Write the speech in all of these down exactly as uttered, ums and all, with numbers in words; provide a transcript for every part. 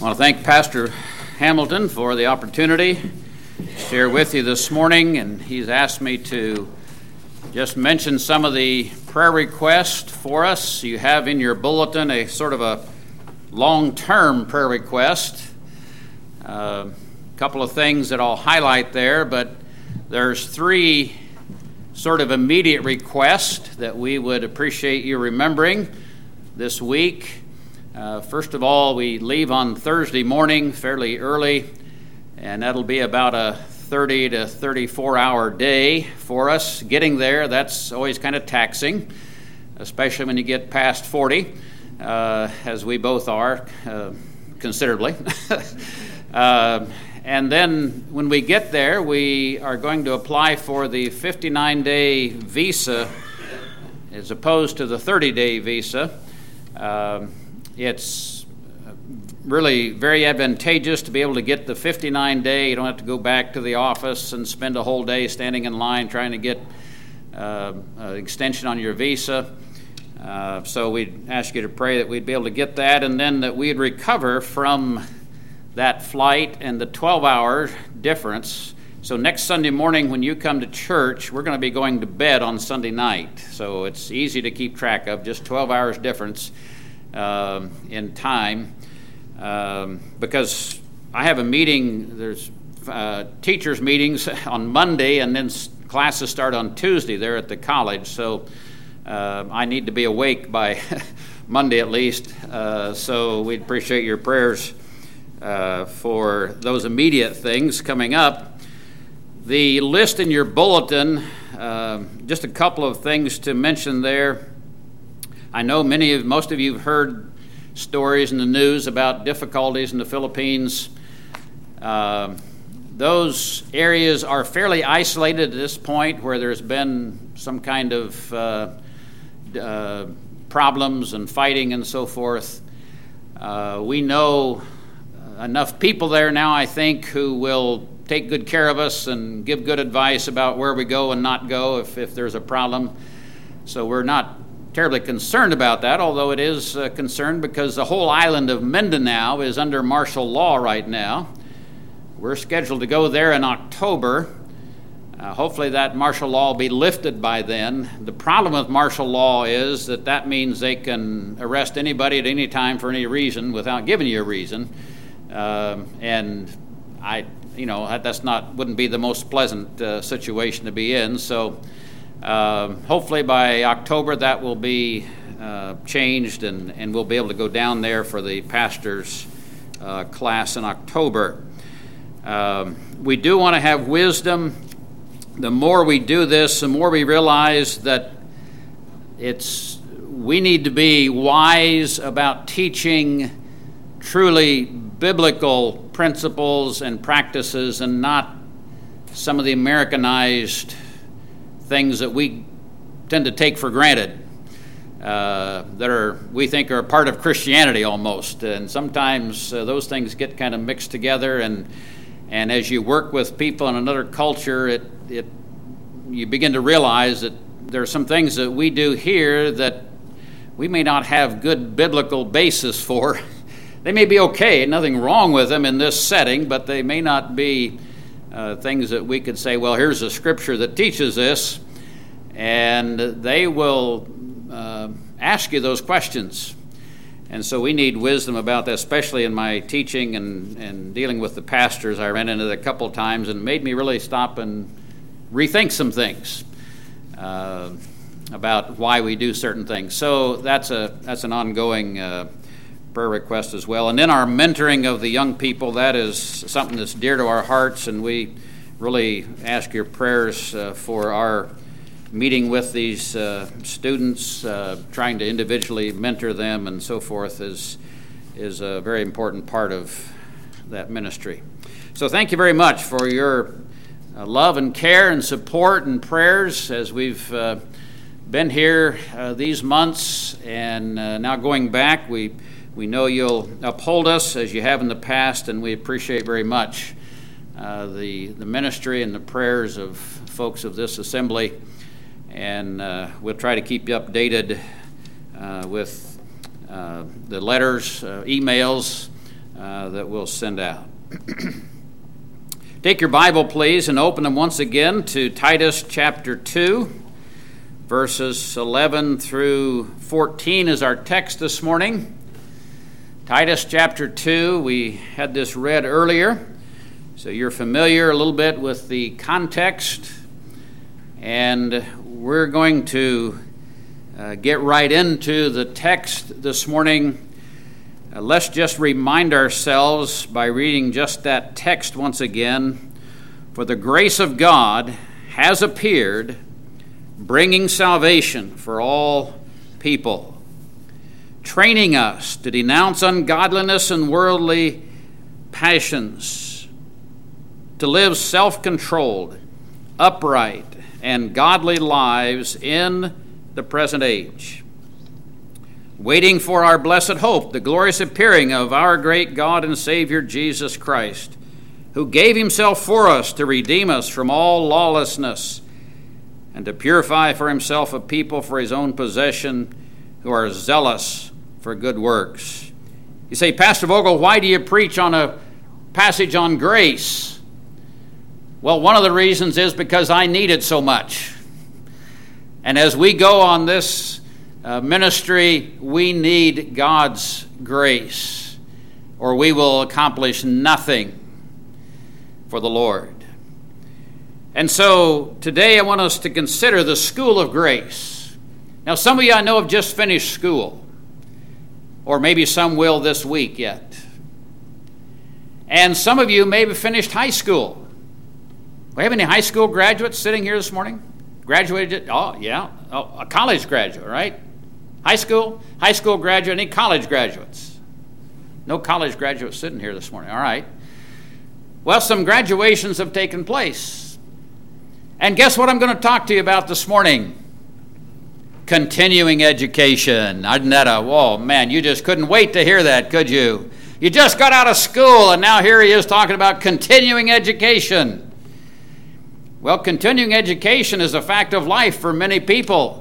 I want to thank Pastor Hamilton for the opportunity to share with you this morning, and he's asked me to just mention some of the prayer requests for us. You have in your bulletin a sort of a long-term prayer request. A uh, couple of things that I'll highlight there, but there's three sort of immediate requests that we would appreciate you remembering this week. Uh, first of all, we leave on Thursday morning fairly early, and that'll be about a thirty to thirty-four hour day for us. Getting there, that's always kind of taxing, especially when you get past forty, uh, as we both are, uh, considerably. uh, and then when we get there, we are going to apply for the fifty-nine day visa as opposed to the thirty day visa. Um, It's really very advantageous to be able to get the fifty-nine day. You don't have to go back to the office and spend a whole day standing in line trying to get uh, an extension on your visa. Uh, so we'd ask you to pray that we'd be able to get that, and then that we'd recover from that flight and the twelve hour difference. So next Sunday morning when you come to church, we're going to be going to bed on Sunday night. So it's easy to keep track of, just twelve hours difference. Uh, in time, um, because I have a meeting, there's uh, teachers' meetings on Monday, and then s- classes start on Tuesday there at the college, so uh, I need to be awake by Monday at least, uh, so we'd appreciate your prayers uh, for those immediate things coming up. The list in your bulletin, uh, just a couple of things to mention there. I know many of, most of you have heard stories in the news about difficulties in the Philippines. Uh, those areas are fairly isolated at this point, where there's been some kind of uh, uh, problems and fighting and so forth. Uh, we know enough people there now, I think, who will take good care of us and give good advice about where we go and not go if, if there's a problem. So we're not terribly concerned about that, although it is a concern because the whole island of Mindanao is under martial law right now. We're scheduled to go there in October. Uh, hopefully that martial law will be lifted by then. The problem with martial law is that that means they can arrest anybody at any time for any reason without giving you a reason. Uh, and I, you know, that's not, wouldn't be the most pleasant uh, situation to be in. So Uh, hopefully by October that will be uh, changed, and, and we'll be able to go down there for the pastor's uh, class in October. Um, we do want to have wisdom. The more we do this, the more we realize that it's we need to be wise about teaching truly biblical principles and practices, and not some of the Americanized things that we tend to take for granted, uh, that are we think are a part of Christianity almost, and sometimes uh, those things get kind of mixed together. And and as you work with people in another culture, it it you begin to realize that there are some things that we do here that we may not have good biblical basis for. They may be okay, nothing wrong with them in this setting, but they may not be Uh, things that we could say, well, here's a scripture that teaches this, and they will uh, ask you those questions. And so we need wisdom about that, especially in my teaching and, and dealing with the pastors. I ran into it a couple of times, and it made me really stop and rethink some things uh, about why we do certain things. So that's a that's an ongoing uh, prayer request as well. And then our mentoring of the young people, that is something that's dear to our hearts, and we really ask your prayers uh, for our meeting with these uh, students, uh, trying to individually mentor them and so forth is is a very important part of that ministry. So thank you very much for your uh, love and care and support and prayers as we've uh, been here uh, these months, and uh, now going back, we We know you'll uphold us as you have in the past, and we appreciate very much uh, the the ministry and the prayers of folks of this assembly. And uh, we'll try to keep you updated uh, with uh, the letters, uh, emails uh, that we'll send out. Take your Bible, please, and open them once again to Titus chapter two, verses eleven through fourteen is our text this morning. Titus chapter two, we had this read earlier, so you're familiar a little bit with the context, and we're going to uh, get right into the text this morning. Uh, let's just remind ourselves by reading just that text once again. For the grace of God has appeared, bringing salvation for all people, training us to denounce ungodliness and worldly passions, to live self-controlled, upright, and godly lives in the present age, waiting for our blessed hope, the glorious appearing of our great God and Savior Jesus Christ, who gave himself for us to redeem us from all lawlessness and to purify for himself a people for his own possession who are zealous for good works. You say, Pastor Vogel, why do you preach on a passage on grace? Well, one of the reasons is because I need it so much. And as we go on this Uh, ministry, we need God's grace, or we will accomplish nothing for the Lord. And so today I want us to consider the school of grace. Now, some of you I know have just finished school, or maybe some will this week yet. And some of you maybe finished high school. Do we have any high school graduates sitting here this morning? Graduated? Oh, yeah. Oh, a college graduate, right? High school, high school graduate, any college graduates? No college graduates sitting here this morning. All right. Well, some graduations have taken place. And guess what I'm going to talk to you about this morning? Continuing education. Isn't that a, whoa, man, you just couldn't wait to hear that, could you? You just got out of school, and now here he is talking about continuing education. Well, continuing education is a fact of life for many people.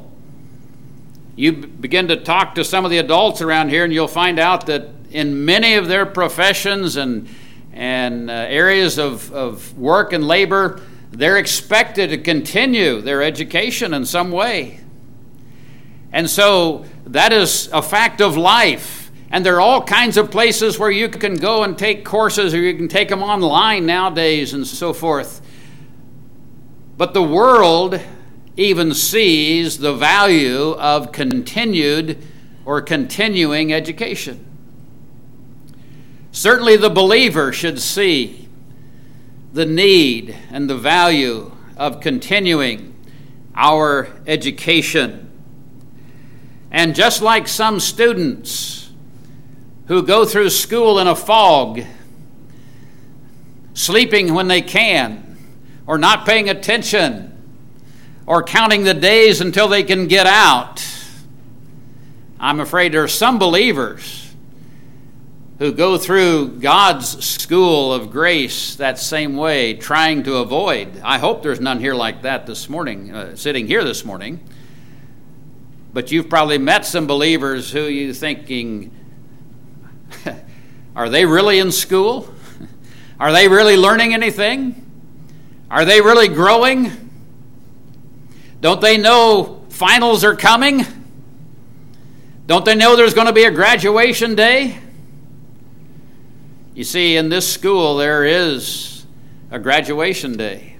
You begin to talk to some of the adults around here, and you'll find out that in many of their professions and and uh, areas of, of work and labor, they're expected to continue their education in some way. And so that is a fact of life. And there are all kinds of places where you can go and take courses, or you can take them online nowadays and so forth. But the world even sees the value of continued or continuing education. Certainly the believer should see the need and the value of continuing our education. And just like some students who go through school in a fog, sleeping when they can, or not paying attention, or counting the days until they can get out, I'm afraid there are some believers who go through God's school of grace that same way, trying to avoid. I hope there's none here like that this morning, uh, sitting here this morning. But you've probably met some believers who you're thinking, are they really in school? Are they really learning anything? Are they really growing? Don't they know finals are coming? Don't they know there's going to be a graduation day? You see, in this school there is a graduation day.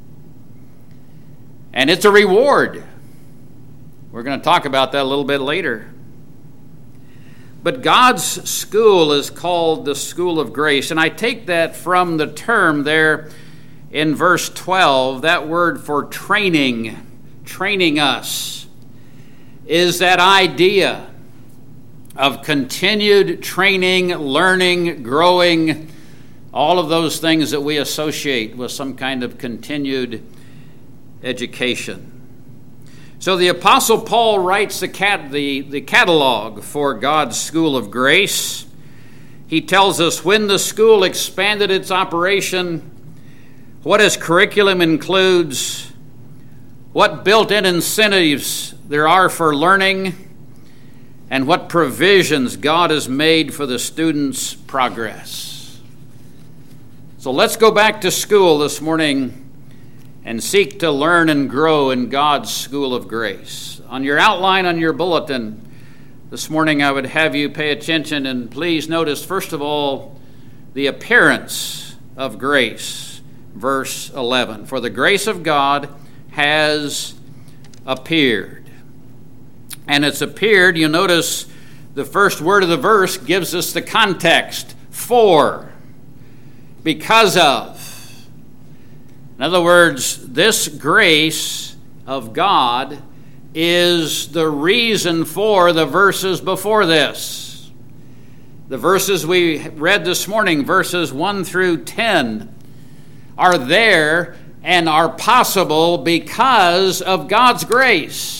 And it's a reward. We're going to talk about that a little bit later. But God's school is called the school of grace. And I take that from the term there in verse twelve, that word for training. Training us is that idea of continued training, learning, growing, all of those things that we associate with some kind of continued education. So the Apostle Paul writes the, cat, the, the catalog for God's school of grace. He tells us when the school expanded its operation, what its curriculum includes, what built-in incentives there are for learning, and what provisions God has made for the student's progress. So let's go back to school this morning and seek to learn and grow in God's school of grace. On your outline, on your bulletin, this morning I would have you pay attention and please notice, first of all, the appearance of grace. Verse eleven, for the grace of God has appeared. And it's appeared, you notice the first word of the verse gives us the context. For, because of. In other words, this grace of God is the reason for the verses before this. The verses we read this morning, verses one through ten, are there and are possible because of God's grace.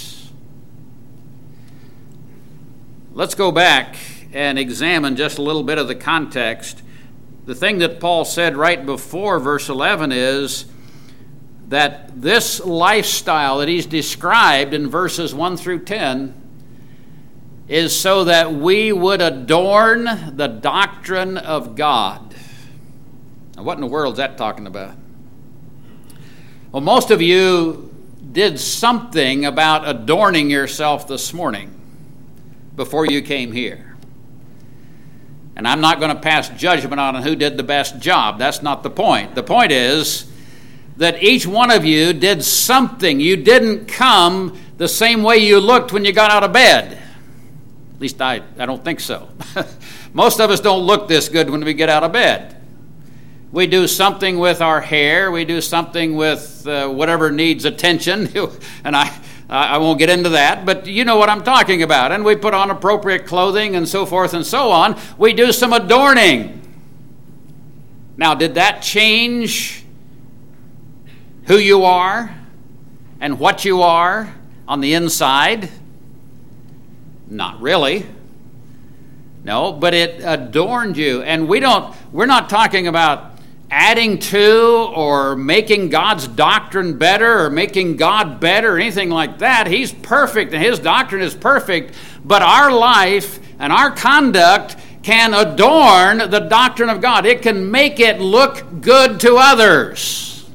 Let's go back and examine just a little bit of the context. The thing that Paul said right before verse eleven is that this lifestyle that he's described in verses one through ten is so that we would adorn the doctrine of God. Now, what in the world is that talking about? Well, most of you did something about adorning yourself this morning before you came here. And I'm not going to pass judgment on who did the best job. That's not the point. The point is that each one of you did something. You didn't come the same way you looked when you got out of bed. At least I, I don't think so. Most of us don't look this good when we get out of bed. We do something with our hair. We do something with uh, whatever needs attention. And I, I won't get into that, but you know what I'm talking about. And we put on appropriate clothing and so forth and so on. We do some adorning. Now, did that change who you are and what you are on the inside? Not really. No, but it adorned you. And we don't, we're not talking about adding to or making God's doctrine better or making God better or anything like that. He's perfect and his doctrine is perfect, but our life and our conduct can adorn the doctrine of God. It can make it look good to others.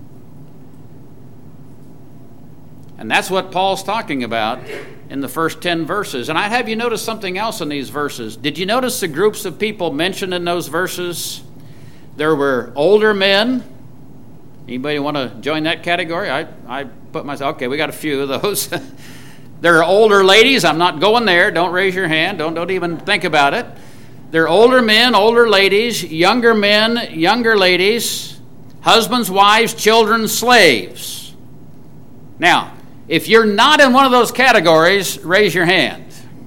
And that's what Paul's talking about in the first ten verses. And I'd have you notice something else in these verses. Did you notice the groups of people mentioned in those verses? There were older men. Anybody want to join that category? I, I put myself, okay, we got a few of those. There are older ladies. I'm not going there. Don't raise your hand. Don't, don't even think about it. There are older men, older ladies, younger men, younger ladies, husbands, wives, children, slaves. Now, if you're not in one of those categories, raise your hand.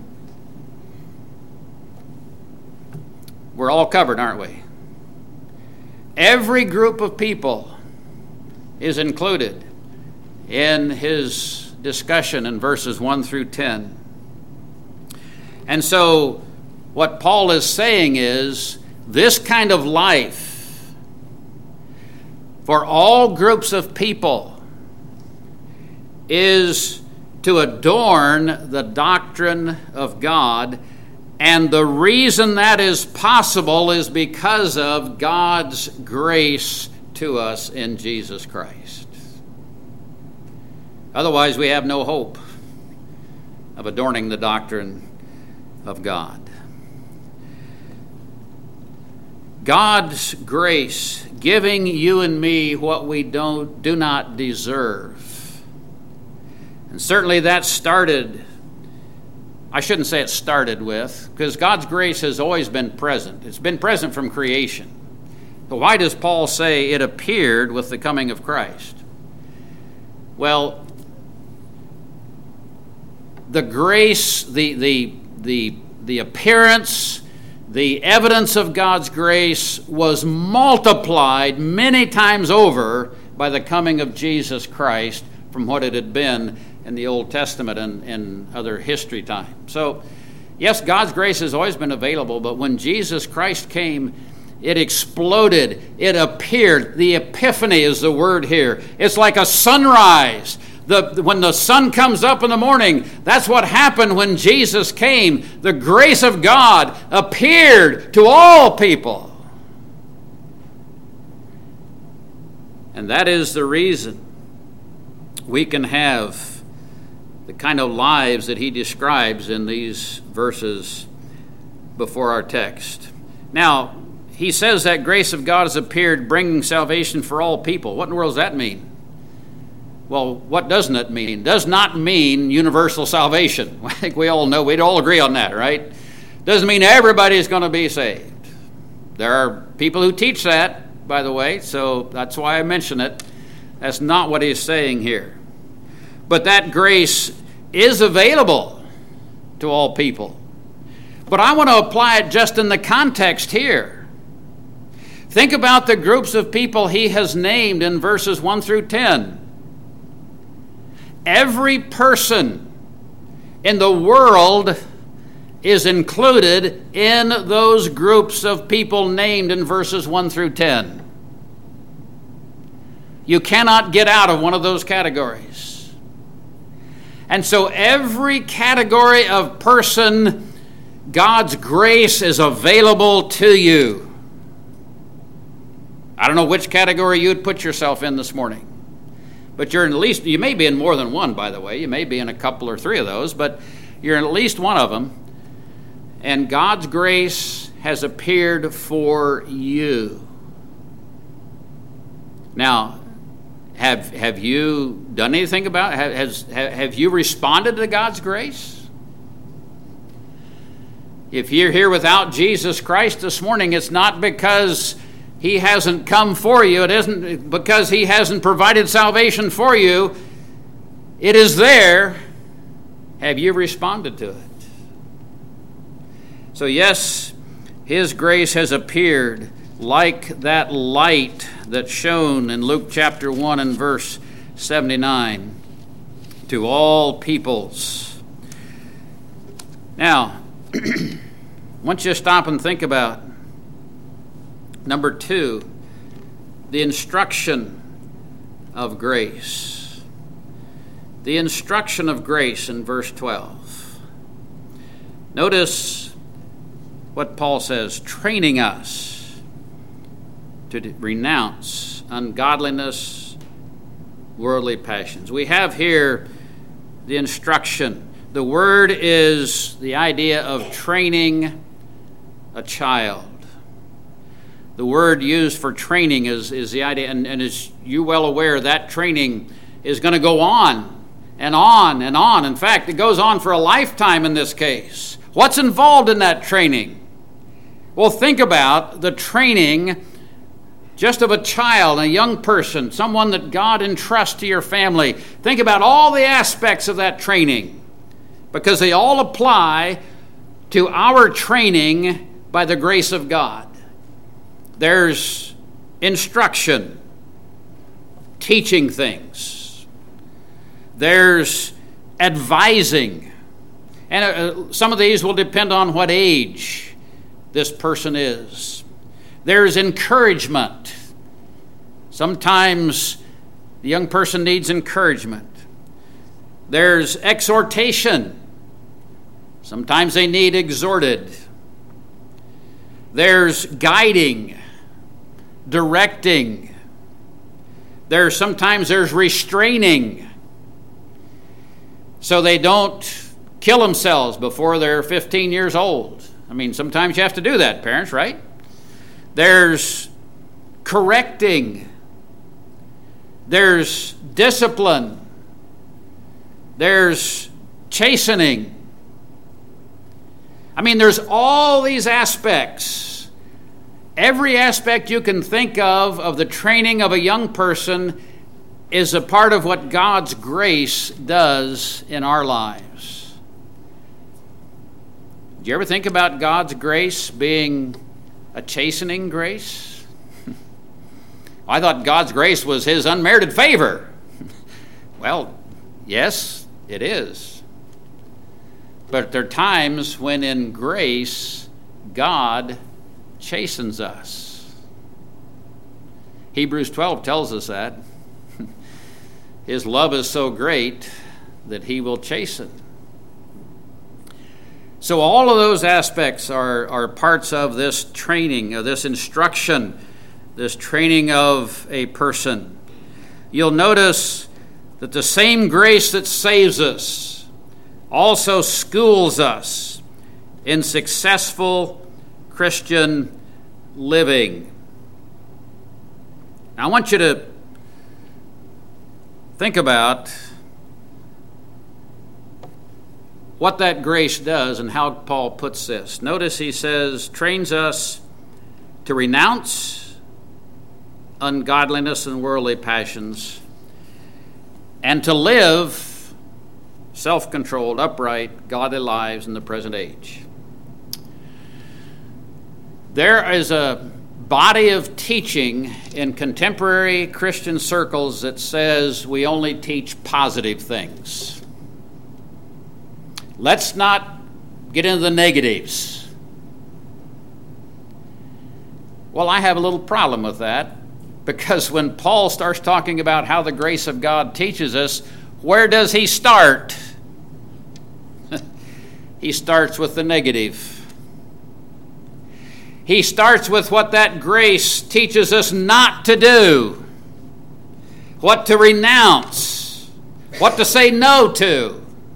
We're all covered, aren't we? Every group of people is included in his discussion in verses one through ten. And so what Paul is saying is this kind of life for all groups of people is to adorn the doctrine of God. And the reason that is possible is because of God's grace to us in Jesus Christ. Otherwise, we have no hope of adorning the doctrine of God. God's grace giving you and me what we don't, do not deserve. And certainly that started I shouldn't say it started with, because God's grace has always been present. It's been present from creation. But why does Paul say it appeared with the coming of Christ? Well, the grace, the the the the appearance, the evidence of God's grace was multiplied many times over by the coming of Jesus Christ from what it had been in the Old Testament and, and other history time. So, yes, God's grace has always been available, but when Jesus Christ came, it exploded. It appeared. The epiphany is the word here. It's like a sunrise. The, when the sun comes up in the morning, that's what happened when Jesus came. The grace of God appeared to all people. And that is the reason we can have the kind of lives that he describes in these verses before our text. Now, he says that grace of God has appeared, bringing salvation for all people. What in the world does that mean? Well, what doesn't it mean? It does not mean universal salvation. I think we all know, we'd all agree on that, right? Doesn't mean everybody's going to be saved. There are people who teach that, by the way, so that's why I mention it. That's not what he's saying here. But that grace is available to all people. But I want to apply it just in the context here. Think about the groups of people he has named in verses one through ten. Every person in the world is included in those groups of people named in verses one through ten. You cannot get out of one of those categories. And so every category of person, God's grace is available to you. I don't know which category you would put yourself in this morning. But you're in at least, you may be in more than one, by the way. You may be in a couple or three of those, but you're in at least one of them. And God's grace has appeared for you. Now, have have you done anything about it? Have, has, have you responded to God's grace? If you're here without Jesus Christ this morning, it's not because he hasn't come for you. It isn't because he hasn't provided salvation for you. It is there. Have you responded to it? So yes, his grace has appeared like that light that shone in Luke chapter one and verse seventy-nine to all peoples. Now, I want you to stop and think about number two, the instruction of grace. The instruction of grace in verse twelve. Notice what Paul says, training us to renounce ungodliness, worldly passions. We have here the instruction. The word is the idea of training a child. The word used for training is, is the idea, and, and as you're well aware, that training is going to go on and on and on. In fact, it goes on for a lifetime in this case. What's involved in that training? Well, think about the training just of a child, a young person, someone that God entrusts to your family. Think about all the aspects of that training, because they all apply to our training by the grace of God. There's instruction, teaching things. There's advising. And uh, some of these will depend on what age this person is. There's encouragement. Sometimes the young person needs encouragement. There's exhortation. Sometimes they need exhorted. There's guiding, directing. There's sometimes there's restraining, so they don't kill themselves before they're fifteen years old. I mean, sometimes you have to do that, parents, right? There's correcting. There's discipline. There's chastening. I mean, there's all these aspects. Every aspect you can think of of the training of a young person is a part of what God's grace does in our lives. Do you ever think about God's grace being a chastening grace? I thought God's grace was his unmerited favor. Well, yes, it is. But there are times when in grace, God chastens us. Hebrews twelve tells us that. His love is so great that he will chasten. So all of those aspects are, are parts of this training, of this instruction, this training of a person. You'll notice that the same grace that saves us also schools us in successful Christian living. Now, I want you to think about what that grace does and how Paul puts this. Notice he says, trains us to renounce ungodliness and worldly passions and to live self-controlled, upright, godly lives in the present age. There is a body of teaching in contemporary Christian circles that says we only teach positive things. Let's not get into the negatives. Well, I have a little problem with that, because when Paul starts talking about how the grace of God teaches us, where does he start? He starts with the negative. He starts with what that grace teaches us not to do, what to renounce, what to say no to.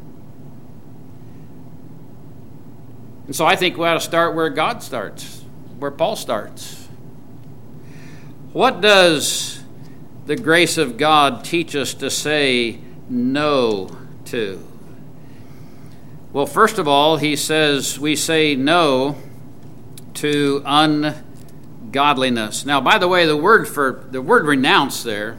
And so I think we ought to start where God starts, where Paul starts. What does the grace of God teach us to say no to? Well, first of all, he says we say no to ungodliness. Now, by the way, the word for the word renounce there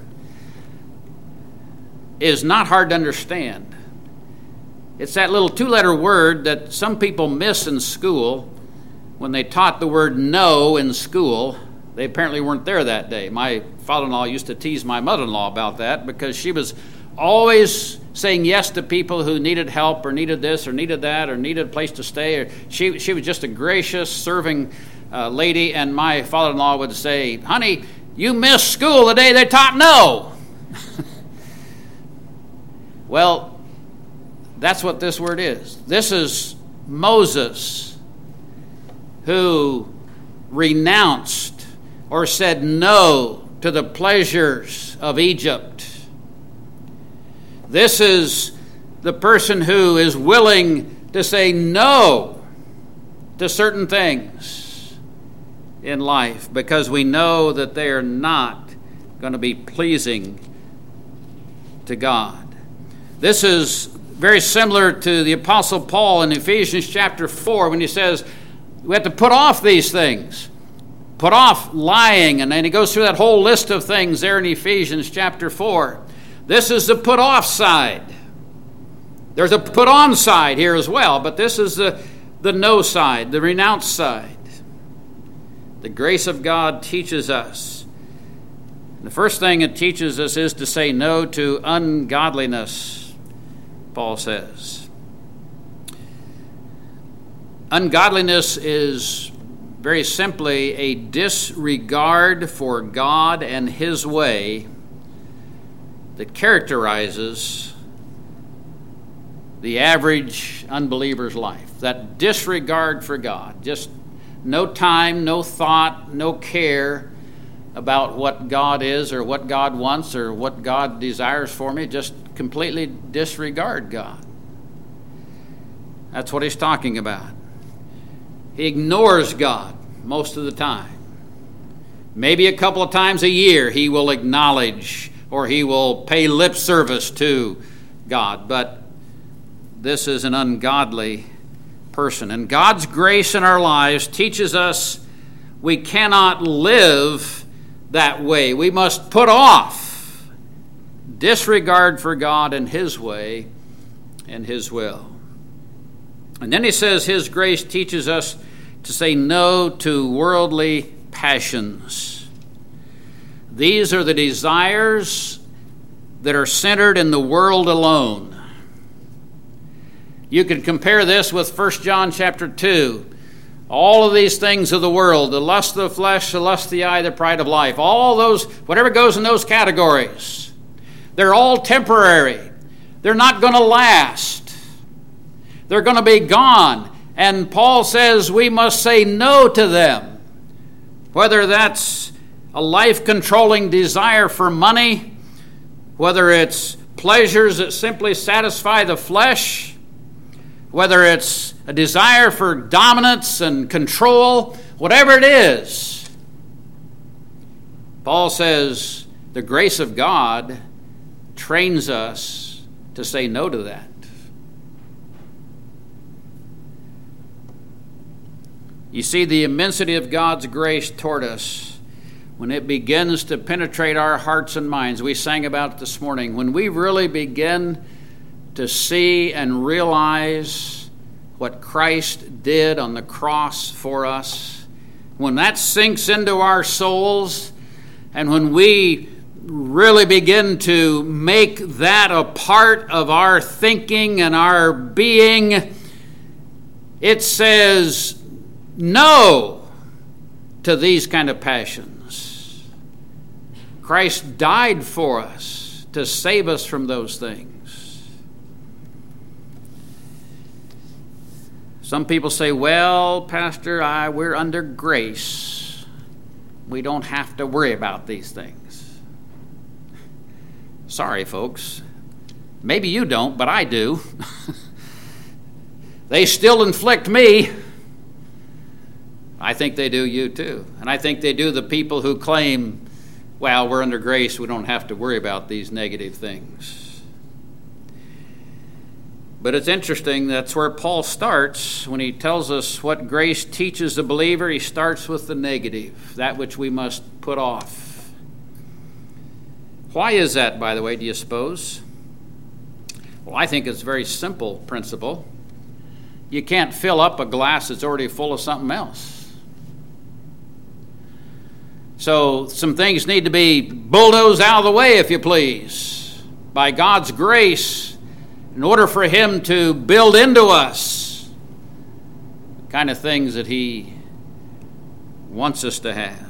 is not hard to understand. It's that little two-letter word that some people miss in school when they taught the word no in school. They apparently weren't there that day. My father-in-law used to tease my mother-in-law about that because she was always saying yes to people who needed help or needed this or needed that or needed a place to stay. Or she, she was just a gracious, serving uh, lady, and my father-in-law would say, honey, you missed school the day they taught no. Well, that's what this word is. This is Moses, who renounced or said no to the pleasures of Egypt. This is the person who is willing to say no to certain things in life because we know that they are not going to be pleasing to God. This is very similar to the Apostle Paul in Ephesians chapter four when he says we have to put off these things. Put off lying, and then he goes through that whole list of things there in Ephesians chapter four. This is the put off side. There's a put on side here as well, but this is the, the no side, the renounce side. The grace of God teaches us. The first thing it teaches us is to say no to ungodliness, Paul says. Ungodliness is very simply a disregard for God and His way that characterizes the average unbeliever's life. That disregard for God. Just no time, no thought, no care about what God is or what God wants or what God desires for me. Just completely disregard God. That's what he's talking about. He ignores God most of the time. Maybe a couple of times a year he will acknowledge or he will pay lip service to God, but this is an ungodly person. And God's grace in our lives teaches us we cannot live that way. We must put off disregard for God and His way and His will. And then he says His grace teaches us to say no to worldly passions. These are the desires that are centered in the world alone. You can compare this with First John chapter two. All of these things of the world, the lust of the flesh, the lust of the eye, the pride of life, all those, whatever goes in those categories. They're all temporary. They're not going to last. They're going to be gone. And Paul says we must say no to them. Whether that's a life-controlling desire for money, whether it's pleasures that simply satisfy the flesh, whether it's a desire for dominance and control, whatever it is, Paul says the grace of God trains us to say no to that. You see the immensity of God's grace toward us when it begins to penetrate our hearts and minds. We sang about it this morning. When we really begin to see and realize what Christ did on the cross for us, when that sinks into our souls, and when we really begin to make that a part of our thinking and our being, it says no to these kind of passions. Christ died for us to save us from those things. Some people say, well, Pastor, I, we're under grace. We don't have to worry about these things. Sorry, folks. Maybe you don't, but I do. They still inflict me. I think they do you too. And I think they do the people who claim, well, we're under grace, we don't have to worry about these negative things. But it's interesting, that's where Paul starts. When he tells us what grace teaches the believer, he starts with the negative, that which we must put off. Why is that, by the way, do you suppose? Well, I think it's a very simple principle. You can't fill up a glass that's already full of something else. So some things need to be bulldozed out of the way, if you please, by God's grace, in order for him to build into us the kind of things that he wants us to have.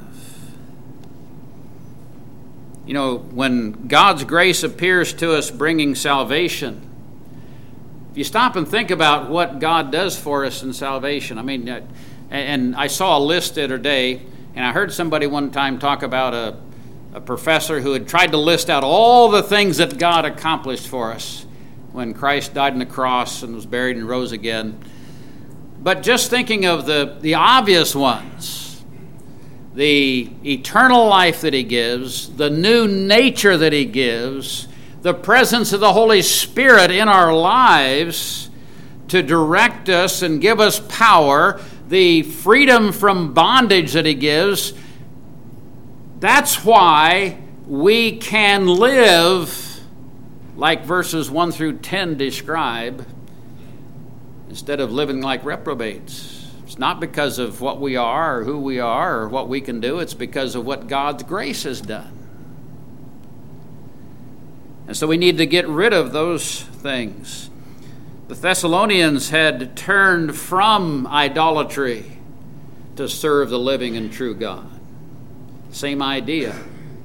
You know, when God's grace appears to us bringing salvation, if you stop and think about what God does for us in salvation, I mean, and I saw a list the other day, and I heard somebody one time talk about a, a professor who had tried to list out all the things that God accomplished for us when Christ died on the cross and was buried and rose again. But just thinking of the, the obvious ones, the eternal life that he gives, the new nature that he gives, the presence of the Holy Spirit in our lives to direct us and give us power, the freedom from bondage that he gives, that's why we can live like verses one through ten describe, instead of living like reprobates. It's not because of what we are or who we are or what we can do. It's because of what God's grace has done. And so we need to get rid of those things. The Thessalonians had turned from idolatry to serve the living and true God. Same idea.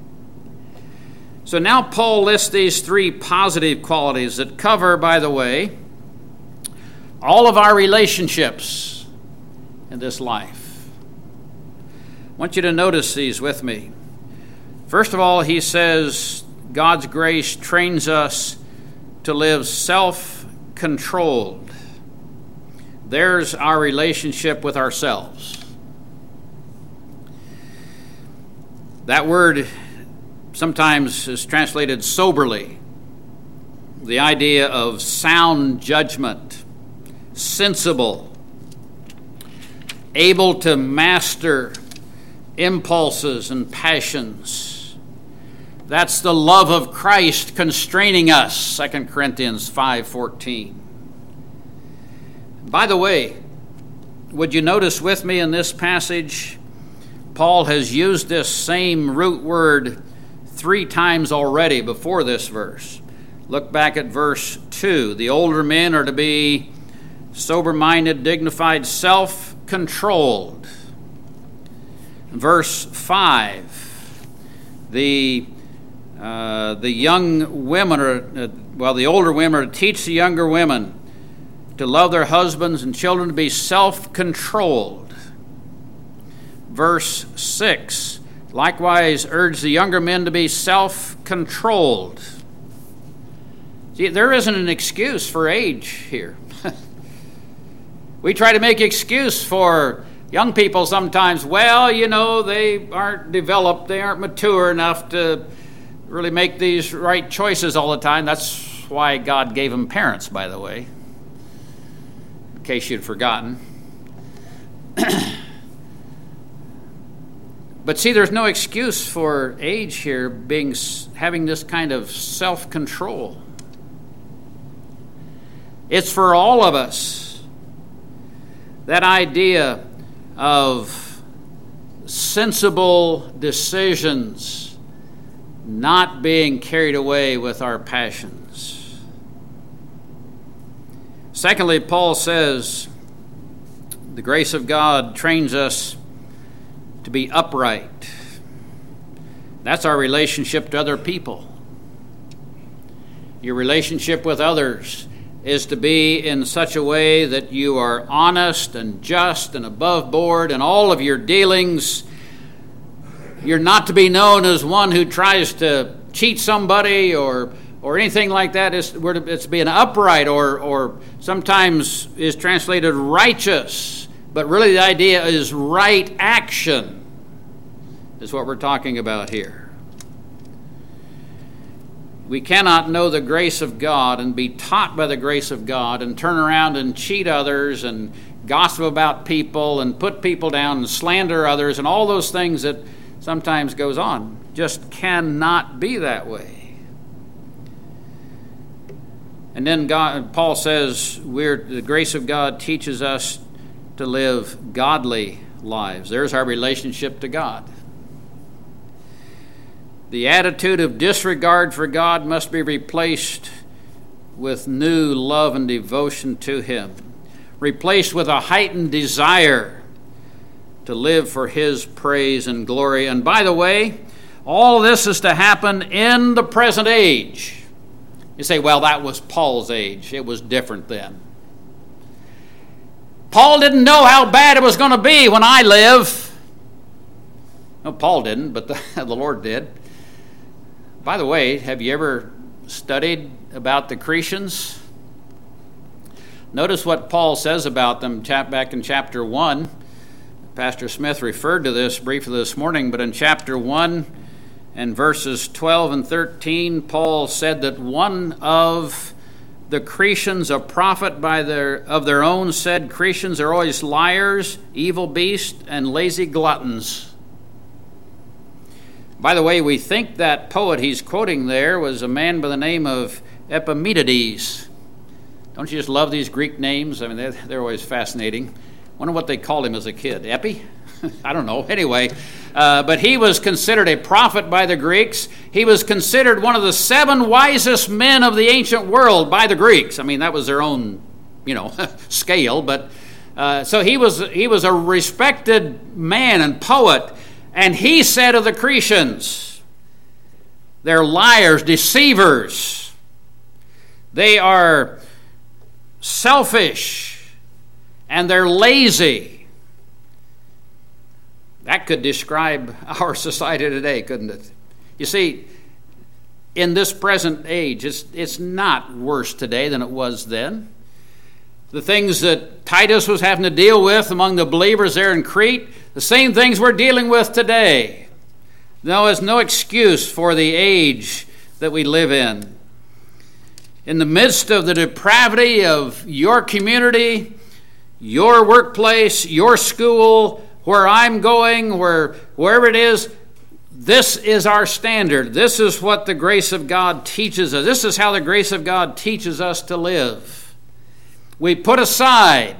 So now Paul lists these three positive qualities that cover, by the way, all of our relationships in this life. I want you to notice these with me. First of all, he says God's grace trains us to live self-controlled. There's our relationship with ourselves. That word sometimes is translated soberly. The idea of sound judgment, sensible, able to master impulses and passions. That's the love of Christ constraining us, Second Corinthians five fourteen. By the way, would you notice with me in this passage, Paul has used this same root word three times already before this verse. Look back at verse two. The older men are to be sober-minded, dignified, self-controlled. Verse five, the Uh, the young women are, uh, well, the older women are to teach the younger women to love their husbands and children, to be self-controlled. Verse six, likewise urge the younger men to be self-controlled. See, there isn't an excuse for age here. We try to make excuse for young people sometimes. Well, you know, they aren't developed, they aren't mature enough to really make these right choices all the time. That's why God gave them parents, by the way, in case you'd forgotten. But see, there's no excuse for age here being having this kind of self-control. It's for all of us. That idea of sensible decisions, not being carried away with our passions. Secondly, Paul says the grace of God trains us to be upright. That's our relationship to other people. Your relationship with others is to be in such a way that you are honest and just and above board in all of your dealings. You're not to be known as one who tries to cheat somebody or or anything like that. It's, it's being upright, or or sometimes is translated righteous, but really the idea is right action is what we're talking about here. We cannot know the grace of God and be taught by the grace of God and turn around and cheat others and gossip about people and put people down and slander others and all those things that sometimes goes on. Just cannot be that way. And then God, Paul says we're, the grace of God teaches us to live godly lives. There's our relationship to God. The attitude of disregard for God must be replaced with new love and devotion to Him, replaced with a heightened desire to live for His praise and glory. And by the way, all this is to happen in the present age. You say, well, that was Paul's age. It was different then. Paul didn't know how bad it was going to be when I live. No, Paul didn't, but the, the Lord did. By the way, have you ever studied about the Cretians? Notice what Paul says about them back in chapter one. Pastor Smith referred to this briefly this morning, but in chapter one and verses twelve and thirteen, Paul said that one of the Cretians, a prophet by their of their own, said Cretians are always liars, evil beasts, and lazy gluttons. By the way, we think that poet he's quoting there was a man by the name of Epimenides. Don't you just love these Greek names? I mean, they're, they're always fascinating. Wonder what they called him as a kid. Epi? I don't know. Anyway, uh, but he was considered a prophet by the Greeks. He was considered one of the seven wisest men of the ancient world by the Greeks. I mean, that was their own, you know, scale. But uh, so he was he was a respected man and poet. And he said of the Cretians, they're liars, deceivers. They are selfish, and they're lazy. That could describe our society today, couldn't it? You see, in this present age, it's, it's not worse today than it was then. The things that Titus was having to deal with among the believers there in Crete, the same things we're dealing with today. There is no excuse for the age that we live in. In the midst of the depravity of your community, your workplace, your school, where I'm going, where wherever it is, this is our standard. This is what the grace of God teaches us. This is how the grace of God teaches us to live. We put aside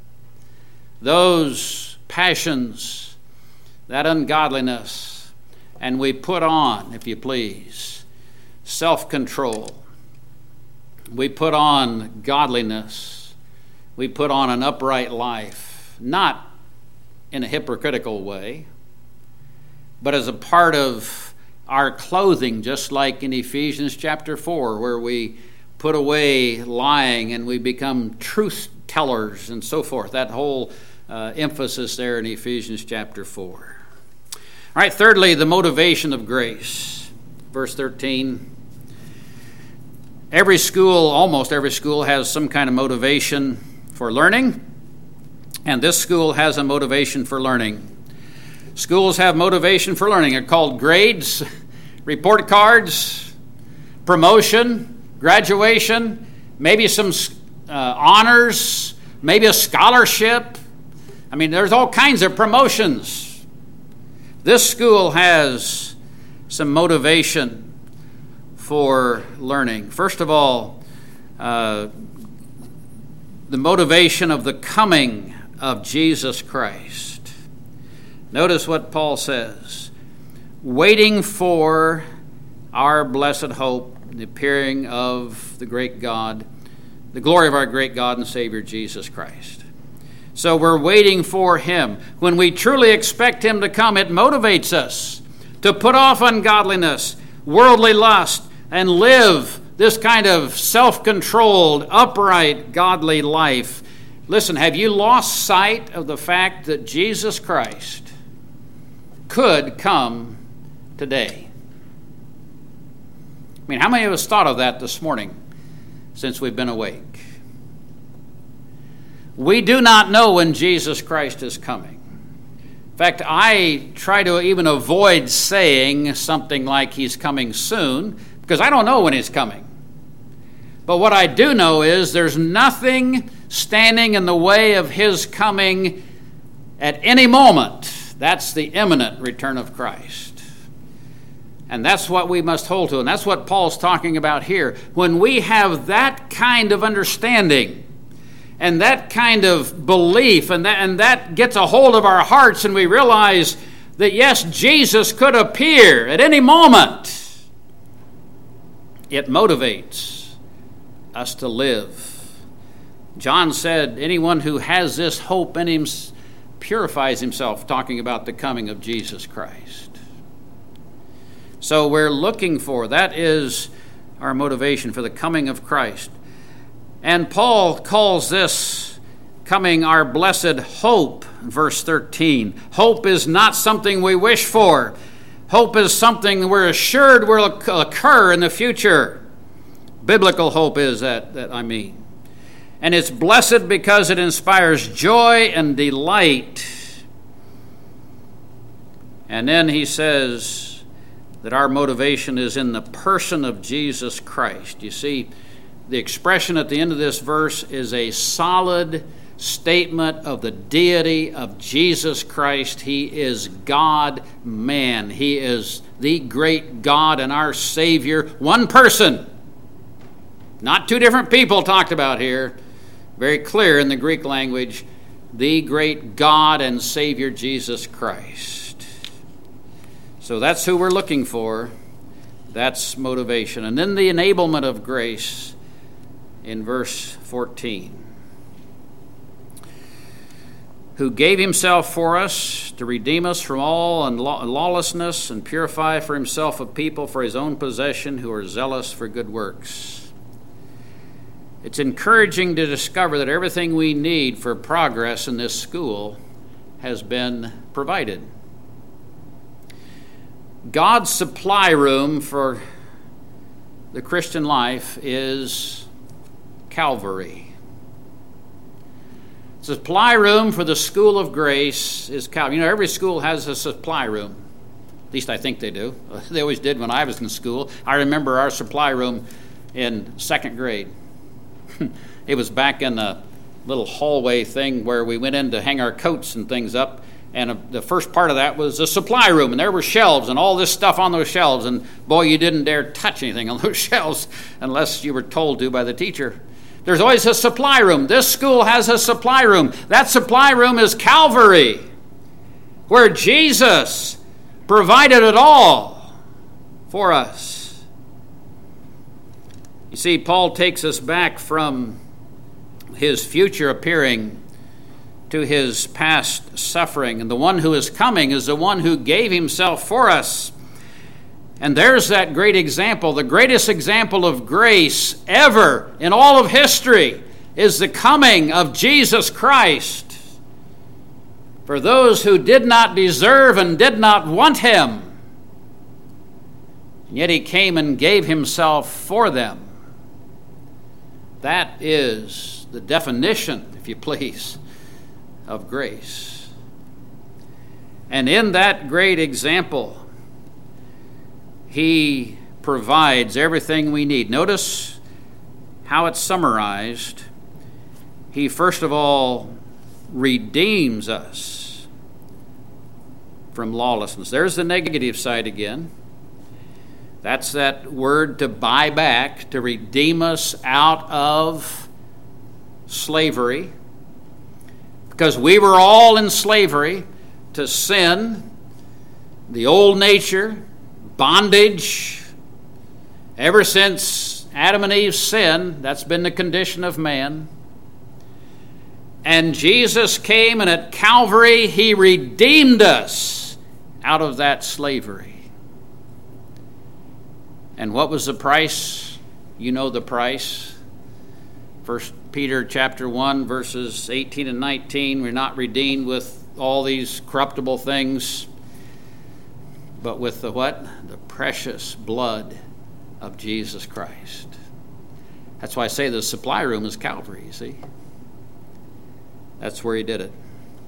those passions, that ungodliness, and we put on, if you please, self-control. We put on godliness. We put on an upright life, not in a hypocritical way, but as a part of our clothing, just like in Ephesians chapter four, where we put away lying and we become truth tellers and so forth. That whole uh, emphasis there in Ephesians chapter four. All right, thirdly, the motivation of grace. Verse thirteen. Every school, almost every school, has some kind of motivation for learning, and this school has a motivation for learning. Schools have motivation for learning. They're called grades, report cards, promotion, graduation, maybe some uh, honors, maybe a scholarship. I mean, there's all kinds of promotions. This school has some motivation for learning. First of all, uh, the motivation of the coming of Jesus Christ. Notice what Paul says. Waiting for our blessed hope, the appearing of the great God, the glory of our great God and Savior Jesus Christ. So we're waiting for Him. When we truly expect Him to come, it motivates us to put off ungodliness, worldly lust, and live this kind of self-controlled, upright, godly life. Listen, have you lost sight of the fact that Jesus Christ could come today? I mean, how many of us thought of that this morning since we've been awake? We do not know when Jesus Christ is coming. In fact, I try to even avoid saying something like He's coming soon, because I don't know when He's coming. But what I do know is there's nothing standing in the way of His coming at any moment. That's the imminent return of Christ. And that's what we must hold to. And that's what Paul's talking about here. When we have that kind of understanding and that kind of belief, and that, and that gets a hold of our hearts, and we realize that, yes, Jesus could appear at any moment, it motivates us to live. John said, anyone who has this hope in him purifies himself, talking about the coming of Jesus Christ. So we're looking for, that is our motivation for the coming of Christ. And Paul calls this coming our blessed hope, verse thirteen. Hope is not something we wish for. Hope is something we're assured will occur in the future. Biblical hope is that, that I mean. And it's blessed because it inspires joy and delight. And then he says that our motivation is in the person of Jesus Christ. You see, the expression at the end of this verse is a solid statement of the deity of Jesus Christ. He is God-man. He is the great God and our Savior. One person. Not two different people talked about here. Very clear in the Greek language. The great God and Savior Jesus Christ. So that's who we're looking for. That's motivation. And then the enablement of grace in verse fourteen. Who gave Himself for us to redeem us from all lawlessness and purify for Himself a people for His own possession who are zealous for good works. It's encouraging to discover that everything we need for progress in this school has been provided. God's supply room for the Christian life is Calvary. Supply room for the school of grace is Calvary. You know, every school has a supply room. At least I think they do. They always did when I was in school. I remember our supply room in second grade. It was back in the little hallway thing where we went in to hang our coats and things up. And the first part of that was a supply room. And there were shelves and all this stuff on those shelves. And boy, you didn't dare touch anything on those shelves unless you were told to by the teacher. There's always a supply room. This school has a supply room. That supply room is Calvary, where Jesus provided it all for us. You see, Paul takes us back from his future appearing to his past suffering. And the one who is coming is the one who gave himself for us. And there's that great example. The greatest example of grace ever in all of history is the coming of Jesus Christ for those who did not deserve and did not want him. And yet he came and gave himself for them. That is the definition, if you please, of grace. And in that great example, he provides everything we need. Notice how it's summarized. He first of all redeems us from lawlessness. There's the negative side again. That's that word to buy back, to redeem us out of slavery. Because we were all in slavery to sin, the old nature, bondage. Ever since Adam and Eve's sin, that's been the condition of man. And Jesus came, and at Calvary, he redeemed us out of that slavery. And what was the price? You know the price. First Peter chapter one, verses eighteen and nineteen. We're not redeemed with all these corruptible things, but with the what? The precious blood of Jesus Christ. That's why I say the supply room is Calvary, you see. That's where he did it.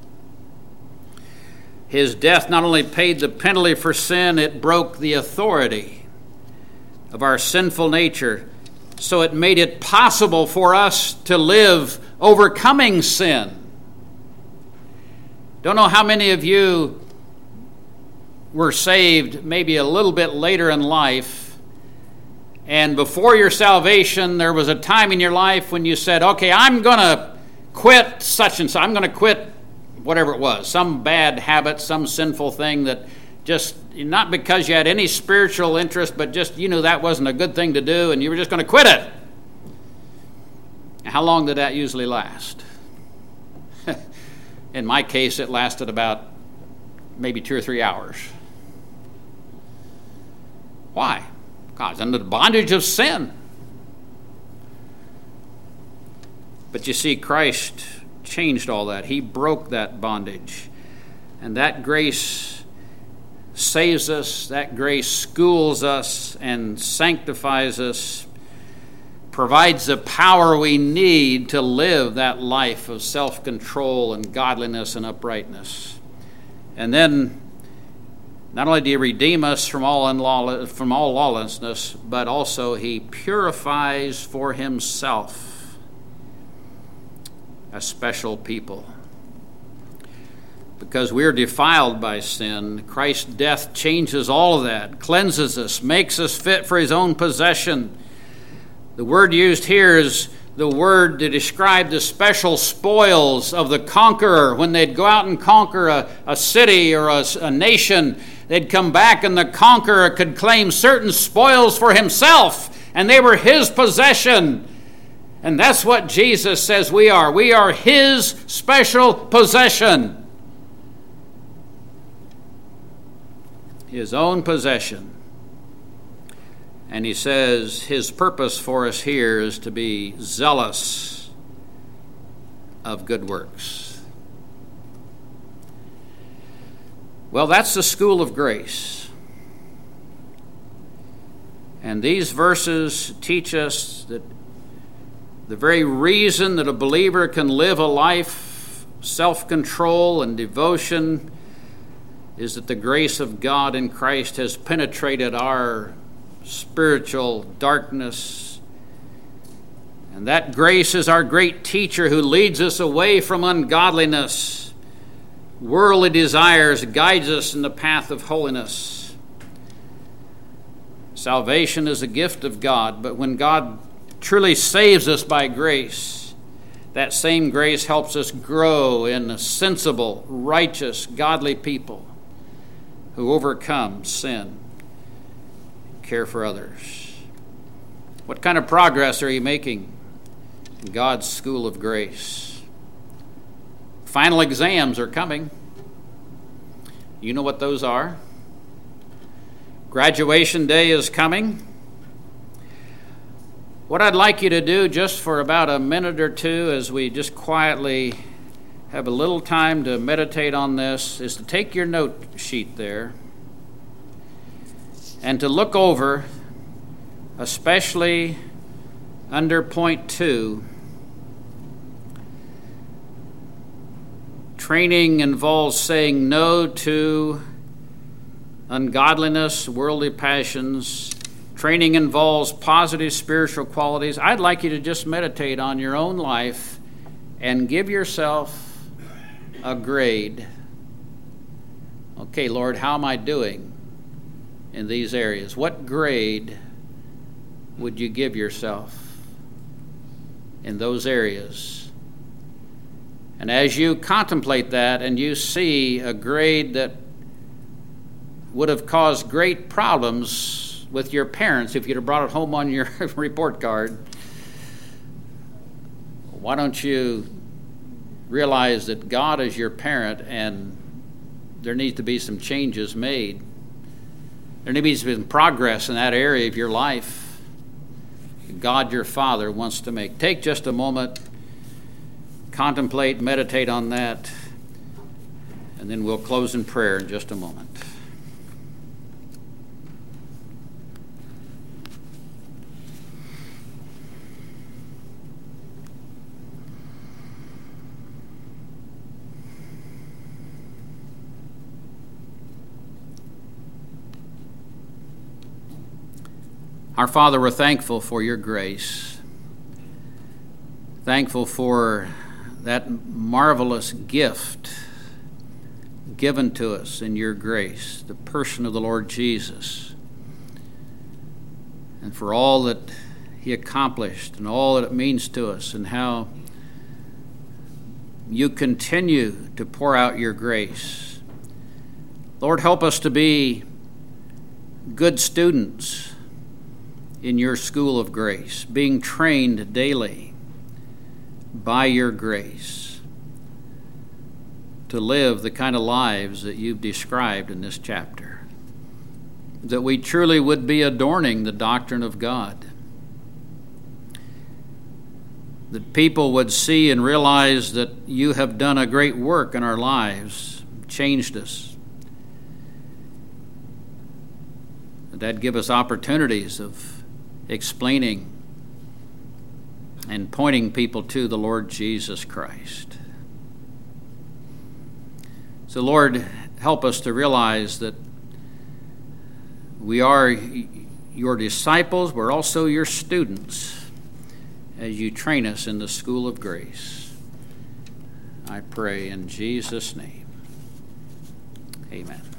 His death not only paid the penalty for sin, it broke the authority of our sinful nature. So it made it possible for us to live overcoming sin. Don't know how many of you were saved maybe a little bit later in life, and before your salvation there was a time in your life when you said, okay, I'm going to quit such and such. I'm going to quit whatever it was, some bad habit, some sinful thing that just, not because you had any spiritual interest, but just you knew that wasn't a good thing to do and you were just going to quit it. How long did that usually last? In my case, it lasted about maybe two or three hours. Why? Because under the bondage of sin. But you see, Christ changed all that. He broke that bondage. And that grace saves us, that grace schools us and sanctifies us, provides the power we need to live that life of self-control and godliness and uprightness. And then, not only did he redeem us from all unlaw- from all lawlessness, but also he purifies for himself a special people. Because we're defiled by sin, Christ's death changes all of that, cleanses us, makes us fit for his own possession. The word used here is the word to describe the special spoils of the conqueror. When they'd go out and conquer a, a city or a, a nation, they'd come back and the conqueror could claim certain spoils for himself, and they were his possession. And that's what Jesus says we are. We are his special possession. His own possession. And he says his purpose for us here is to be zealous of good works. Well, that's the school of grace. And these verses teach us that the very reason that a believer can live a life of self-control and devotion is that the grace of God in Christ has penetrated our spiritual darkness. And that grace is our great teacher who leads us away from ungodliness, worldly desires, guides us in the path of holiness. Salvation is a gift of God, but when God truly saves us by grace, that same grace helps us grow in a sensible, righteous, godly people who overcome sin, care for others. What kind of progress are you making in God's school of grace? Final exams are coming. You know what those are? Graduation day is coming. What I'd like you to do just for about a minute or two as we just quietly have a little time to meditate on this is to take your note sheet there and to look over, especially under point two. Training involves saying no to ungodliness, worldly passions. Training involves positive spiritual qualities. I'd like you to just meditate on your own life and give yourself a grade. Okay, Lord, how am I doing in these areas? What grade would you give yourself in those areas? And as you contemplate that and you see a grade that would have caused great problems with your parents if you'd have brought it home on your report card, why don't you realize that God is your parent and there needs to be some changes made. There needs to be some progress in that area of your life. God, your Father, wants to make. Take just a moment, contemplate, meditate on that, and then we'll close in prayer in just a moment. Our Father, we're thankful for your grace, thankful for that marvelous gift given to us in your grace, the person of the Lord Jesus, and for all that he accomplished and all that it means to us and how you continue to pour out your grace. Lord, help us to be good students in your school of grace, being trained daily by your grace to live the kind of lives that you've described in this chapter, that we truly would be adorning the doctrine of God, that people would see and realize that you have done a great work in our lives, changed us, that that'd give us opportunities of explaining and pointing people to the Lord Jesus Christ. So, Lord, help us to realize that we are your disciples, we're also your students as you train us in the school of grace. I pray in Jesus' name. Amen.